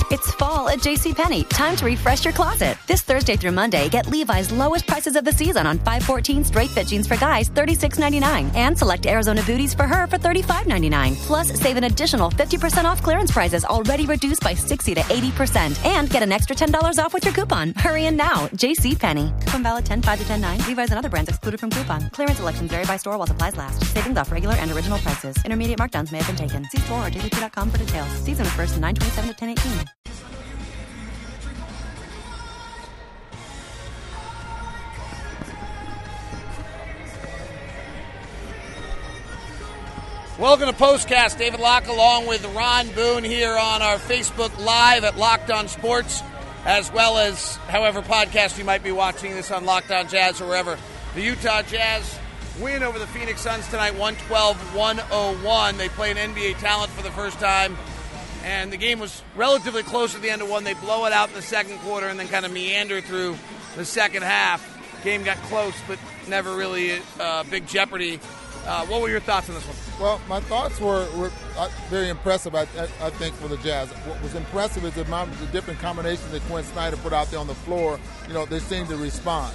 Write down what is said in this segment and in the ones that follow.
It's fall at JCPenney. Time to refresh your closet. This Thursday through Monday, get Levi's lowest prices of the season on 514 straight fit jeans for guys, $36.99. And select Arizona booties for her for $35.99. Plus, save an additional 50% off clearance prices already reduced by 60 to 80%. And get an extra $10 off with your coupon. Hurry in now. JCPenney. Coupon valid 10/5 to 10/9. Levi's and other brands excluded from coupon. Clearance elections vary by store while supplies last. Savings off regular and original prices. Intermediate markdowns may have been taken. See store or jcp.com for details. Season refers to 9/27 to 10/18. Welcome to Postcast. David Locke along with Ron Boone here on our Facebook Live at Locked On Sports, as well as however podcast you might be watching this on Locked On Jazz or wherever. The Utah Jazz win over the Phoenix Suns tonight, 112-101. They play an NBA talent for the first time, and the game was relatively close at the end of one. They blow it out in the second quarter and then kind of meander through the second half. Game got close, but never really big jeopardy. What were your thoughts on this one? Well, my thoughts were very impressive, I think, for the Jazz. What was impressive is the different combinations that Quinn Snyder put out there on the floor. You know, they seemed to respond.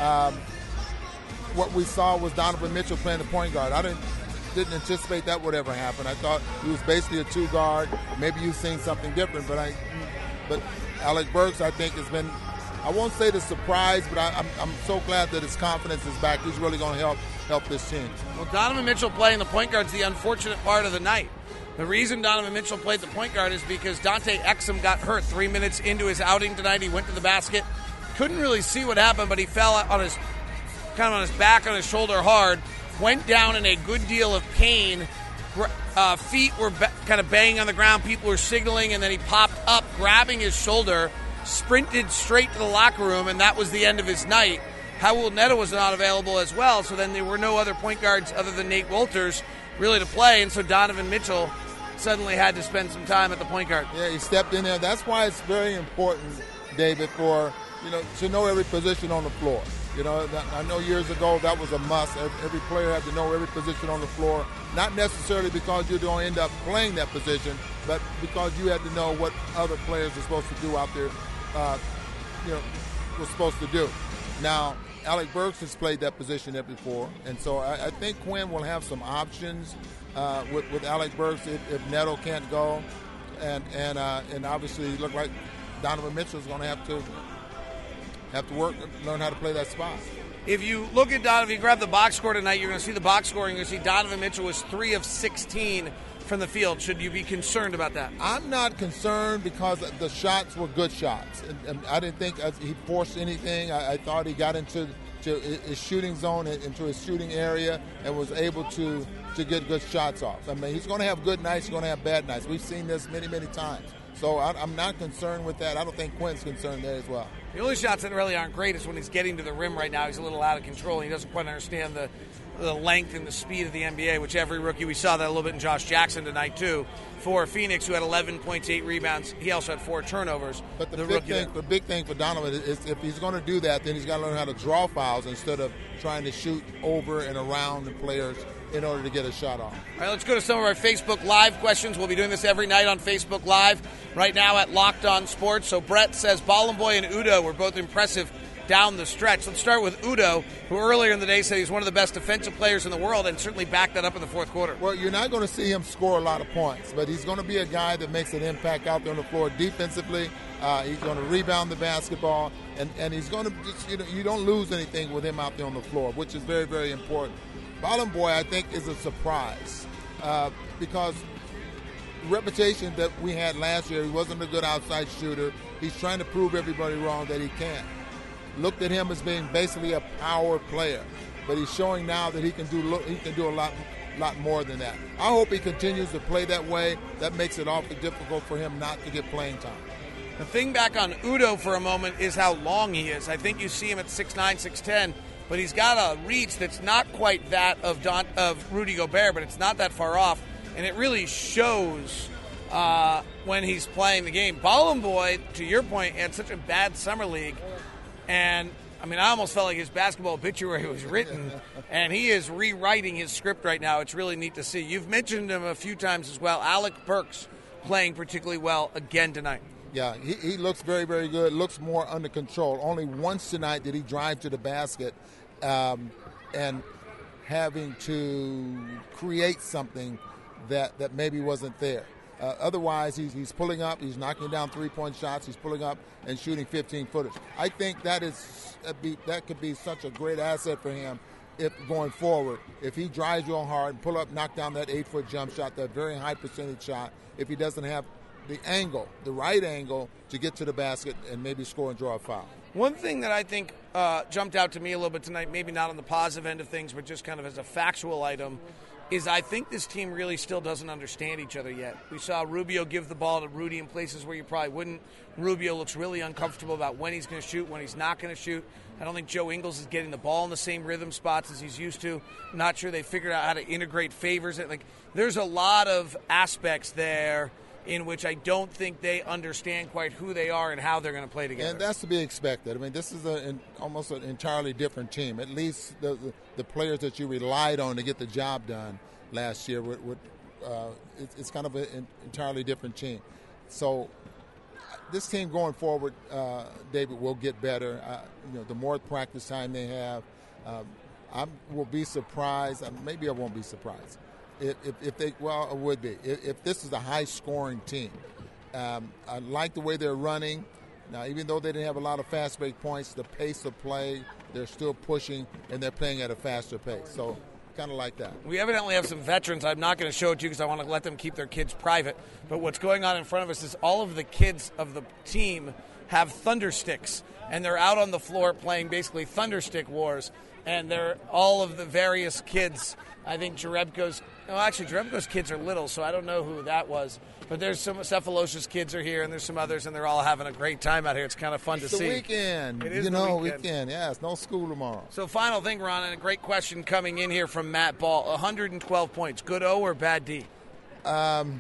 What we saw was Donovan Mitchell playing the point guard. I didn't anticipate that would ever happen. I thought he was basically a two guard. Maybe you've seen something different, but Alec Burks, I think, has been, I won't say the surprise, but I'm so glad that his confidence is back. He's really going to help this team. Well, Donovan Mitchell playing the point guard is the unfortunate part of the night. The reason Donovan Mitchell played the point guard is because Dante Exum got hurt 3 minutes into his outing tonight. He went to the basket, couldn't really see what happened, but he fell on his back, on his shoulder hard, went down in a good deal of pain. Feet were kind of banging on the ground. People were signaling, and then he popped up, grabbing his shoulder, sprinted straight to the locker room, and that was the end of his night. Raul Neto was not available as well, so then there were no other point guards other than Nate Wolters really to play, and so Donovan Mitchell suddenly had to spend some time at the point guard. Yeah, he stepped in there. That's why it's very important, David, for to know every position on the floor. I know years ago that was a must. Every player had to know every position on the floor, not necessarily because you're going to end up playing that position, but because you had to know what other players are supposed to do out there, was supposed to do. Now, Alec Burks has played that position there before, and so I think Quinn will have some options with Alec Burks if Neto can't go, and obviously it looked like Donovan Mitchell is going to have to learn how to play that spot. If you look at Donovan, if you grab the box score tonight, you're going to see the box score, and you're going to see Donovan Mitchell was 3 of 16 from the field. Should you be concerned about that? I'm not concerned because the shots were good shots. And I didn't think he forced anything. I thought he got into his shooting zone, into his shooting area, and was able to get good shots off. I mean, he's going to have good nights, he's going to have bad nights. We've seen this many, many times. So I'm not concerned with that. I don't think Quinn's concerned there as well. The only shots that really aren't great is when he's getting to the rim right now. He's a little out of control. He doesn't quite understand the length and the speed of the NBA, which every rookie, we saw that a little bit in Josh Jackson tonight too, for Phoenix, who had 11 points, 8 rebounds. He also had 4 turnovers. But the big thing for Donovan is if he's going to do that, then he's got to learn how to draw fouls instead of trying to shoot over and around the players in order to get a shot off. All right, let's go to some of our Facebook Live questions. We'll be doing this every night on Facebook Live right now at Locked On Sports. So Brett says Bolomboy and Udo were both impressive down the stretch. Let's start with Udo, who earlier in the day said he's one of the best defensive players in the world and certainly backed that up in the fourth quarter. Well, you're not going to see him score a lot of points, but he's going to be a guy that makes an impact out there on the floor defensively. He's going to rebound the basketball, and he's going to just, you don't lose anything with him out there on the floor, which is very, very important. Bolomboy, I think, is a surprise because the reputation that we had last year, he wasn't a good outside shooter. He's trying to prove everybody wrong that he can. Looked at him as being basically a power player, but he's showing now that he can do a lot more than that. I hope he continues to play that way. That makes it awfully difficult for him not to get playing time. The thing back on Udo for a moment is how long he is. I think you see him at 6'9", 6'10", but he's got a reach that's not quite that of Rudy Gobert, but it's not that far off, and it really shows when he's playing the game. Bolomboy, to your point, had such a bad summer league. And, I mean, I almost felt like his basketball obituary was written, and he is rewriting his script right now. It's really neat to see. You've mentioned him a few times as well. Alec Burks playing particularly well again tonight. Yeah, he looks very, very good. Looks more under control. Only once tonight did he drive to the basket and having to create something that maybe wasn't there. Otherwise, he's pulling up. He's knocking down three-point shots. He's pulling up and shooting 15-footers. I think that could be such a great asset for him if going forward. If he drives real hard and pull up, knock down that 8-foot jump shot, that very high percentage shot, if he doesn't have the right angle to get to the basket and maybe score and draw a foul. One thing that I think jumped out to me a little bit tonight, maybe not on the positive end of things, but just kind of as a factual item, is I think this team really still doesn't understand each other yet. We saw Rubio give the ball to Rudy in places where you probably wouldn't. Rubio looks really uncomfortable about when he's going to shoot, when he's not going to shoot. I don't think Joe Ingles is getting the ball in the same rhythm spots as he's used to. I'm not sure they figured out how to integrate Favors. There's a lot of aspects there in which I don't think they understand quite who they are and how they're going to play together. And that's to be expected. I mean, this is almost an entirely different team. At least the players that you relied on to get the job done last year, it's kind of an entirely different team. So this team going forward, David, will get better. The more practice time they have, I will be surprised. Maybe I won't be surprised. If they, well, it would be. If this is a high-scoring team. I like the way they're running. Now, even though they didn't have a lot of fast break points, the pace of play, they're still pushing, and they're playing at a faster pace. So kind of like that. We evidently have some veterans. I'm not going to show it to you because I want to let them keep their kids private. But what's going on in front of us is all of the kids of the team have thunder sticks, and they're out on the floor playing basically thunder stick wars. And they're all of the various kids. I think Jerebko's kids are little, so I don't know who that was. But there's some Cephalosha's kids are here, and there's some others, and they're all having a great time out here. It's kind of fun to see. It's the weekend. It is the weekend. Yeah, it's no school tomorrow. So final thing, Ron, and a great question coming in here from Matt Ball. 112 points. Good O or bad D? Probably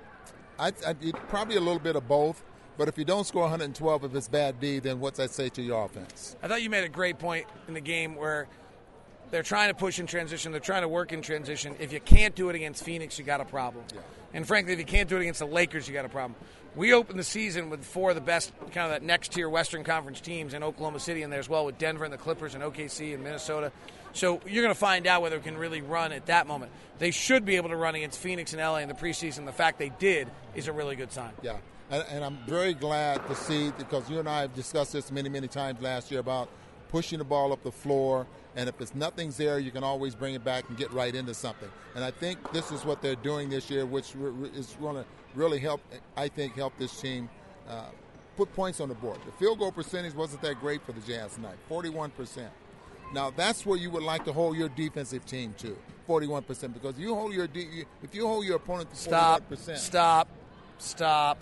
a little bit of both. But if you don't score 112, if it's bad D, then what's that say to your offense? I thought you made a great point in the game where they're trying to push in transition. They're trying to work in transition. If you can't do it against Phoenix, you got a problem. Yeah. And frankly, if you can't do it against the Lakers, you got a problem. We opened the season with four of the best, kind of that next-tier Western Conference teams in Oklahoma City in there as well, with Denver and the Clippers and OKC and Minnesota. So you're going to find out whether it can really run at that moment. They should be able to run against Phoenix and LA in the preseason. The fact they did is a really good sign. Yeah. And I'm very glad to see, because you and I have discussed this many, many times last year about pushing the ball up the floor, and if nothing's there, you can always bring it back and get right into something. And I think this is what they're doing this year, which is going to really help this team put points on the board. The field goal percentage wasn't that great for the Jazz tonight, 41%. Now, that's where you would like to hold your defensive team to, 41%, because if you hold your opponent to 41%. Stop.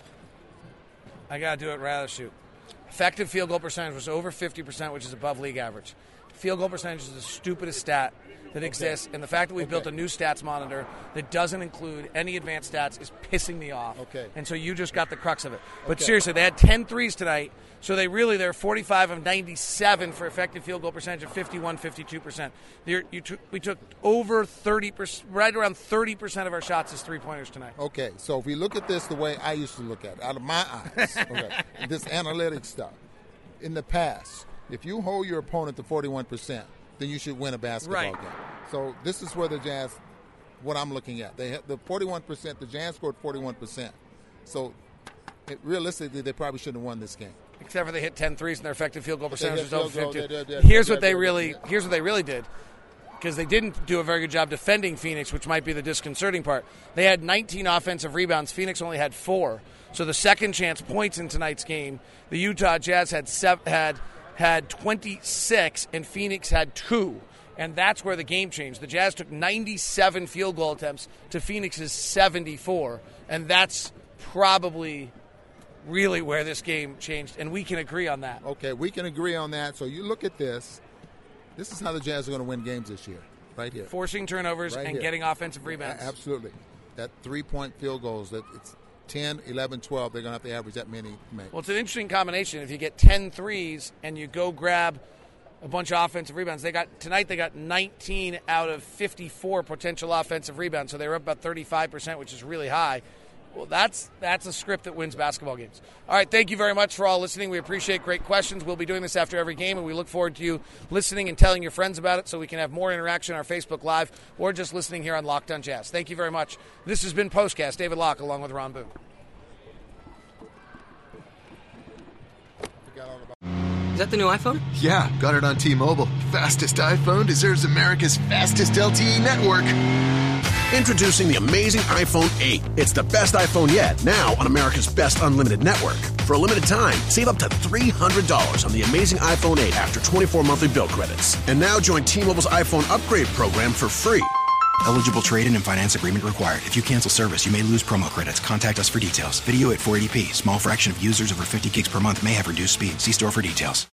I got to do it rather shoot. Effective field goal percentage was over 50%, which is above league average. Field goal percentage is the stupidest stat that exists, and the fact that we've built a new stats monitor that doesn't include any advanced stats is pissing me off. Okay. And so you just got the crux of it. But seriously, they had 10 threes tonight, so they're 45 of 97 for effective field goal percentage of 52%. We took over 30%, right around 30% of our shots as three-pointers tonight. Okay, so if we look at this the way I used to look at it, out of my eyes, this analytic stuff, in the past, if you hold your opponent to 41%, then you should win a basketball game. So this is where the Jazz, what I'm looking at. They had the 41%, the Jazz scored 41%. So realistically, they probably shouldn't have won this game. Except for they hit 10 threes and their effective field goal percentage was over 50. Here's what they really did, because they didn't do a very good job defending Phoenix, which might be the disconcerting part. They had 19 offensive rebounds. Phoenix only had 4. So the second chance points in tonight's game, the Utah Jazz had 26 and Phoenix had 2. And that's where the game changed. The Jazz took 97 field goal attempts to Phoenix's 74. And that's probably really where this game changed. And we can agree on that. Okay, we can agree on that. So you look at this. This is how the Jazz are going to win games this year, right here. Forcing turnovers and getting offensive rebounds. Absolutely. That three-point field goals, that it's 10, 11, 12, they're going to have to average that many to make. Well, it's an interesting combination. If you get 10 threes and you go grab a bunch of offensive rebounds, they got 19 out of 54 potential offensive rebounds, so they were up about 35%, which is really high. Well, that's a script that wins basketball games. All right, thank you very much for all listening. We appreciate great questions. We'll be doing this after every game, and we look forward to you listening and telling your friends about it so we can have more interaction on our Facebook Live or just listening here on Locked on Jazz. Thank you very much. This has been Postcast. David Locke along with Ron Boone. Is that the new iPhone? Yeah, got it on T-Mobile. Fastest iPhone deserves America's fastest LTE network. Introducing the amazing iPhone 8. It's the best iPhone yet, now on America's best unlimited network. For a limited time, save up to $300 on the amazing iPhone 8 after 24 monthly bill credits. And now join T-Mobile's iPhone upgrade program for free. Eligible trade-in and finance agreement required. If you cancel service, you may lose promo credits. Contact us for details. Video at 480p. Small fraction of users over 50 gigs per month may have reduced speed. See store for details.